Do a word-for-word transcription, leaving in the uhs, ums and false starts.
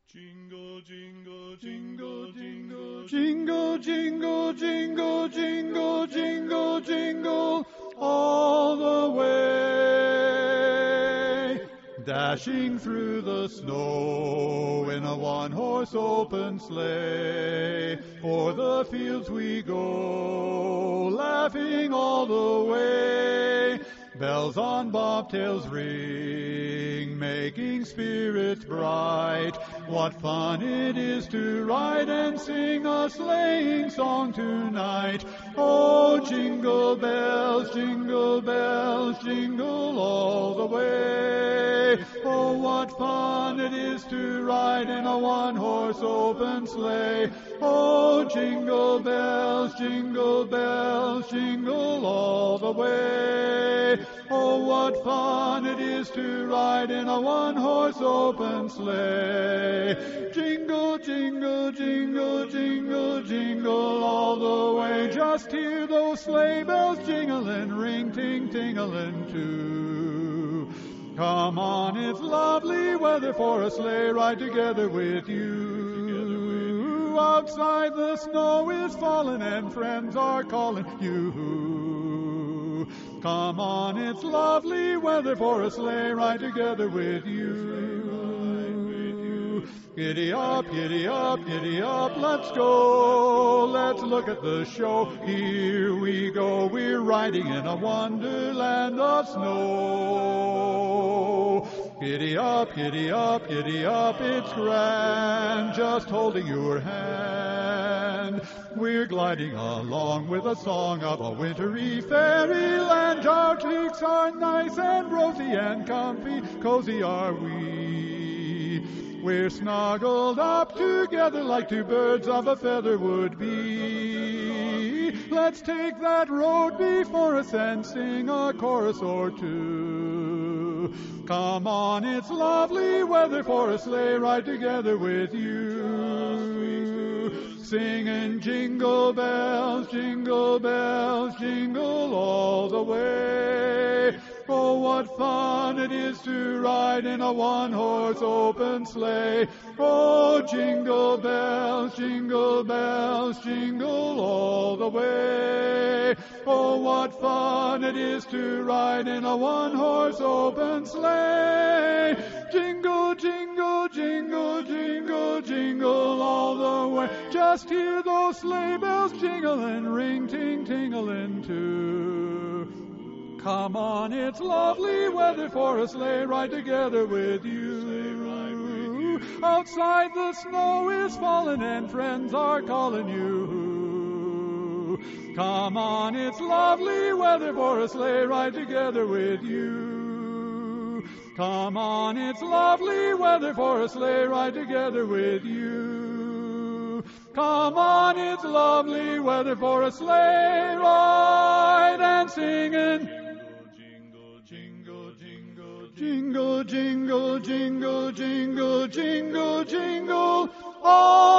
Jingle, jingle, jingle, jingle, Jingle, jingle, jingle, jingle, jingle, jingle, all the way. Dashing through the snow in a one-horse open sleigh. O'er the fields we go, laughing all the way. Bells on bobtails ring, making spirits bright. What fun it is to ride and sing a sleighing song tonight. Oh, jingle bells, jingle bells, jingle all the way. Oh, what fun it is to ride in a one-horse open sleigh. Oh, jingle bells, jingle bells, jingle all the way. Oh, what fun it is to ride in a one-horse open sleigh. Jingle, jingle, jingle, jingle, jingle all the way. Just hear those sleigh bells jingling, ring, ting, tingling too. Come on, it's lovely weather for a sleigh ride together with you. Outside the snow is falling and friends are calling you. Come on, it's lovely weather for a sleigh ride together with you. Giddy up, giddy up, giddy up, let's go. Let's look at the show. Here we go, we're riding in a wonderland of snow. Giddy up, giddy up, giddy up, it's grand, just holding your hand. We're gliding along with a song of a wintry fairyland. Our cheeks are nice and rosy and comfy, cozy are we. We're snuggled up together like two birds of a feather would be. Let's take that road before us and sing a chorus or two. Come on, it's lovely weather for a sleigh ride together with you. Singing jingle bells, jingle bells, jingle all the way. Oh, what fun it is to ride in a one-horse open sleigh. Oh, jingle bells, jingle bells, jingle all the way. Oh, what fun it is to ride in a one-horse open sleigh. Jingle, jingle, jingle, jingle, jingle all the way. Just hear those sleigh bells jingling, ring, ting, tingling too. Come on, it's lovely weather for a sleigh ride together with you. Outside the snow is falling and friends are calling you. Come on, it's lovely weather for a sleigh ride together with you. Come on, it's lovely weather for a sleigh ride together with you. Come on, it's lovely weather for a sleigh ride and singing. Jingle, jingle, jingle, jingle, jingle, jingle, all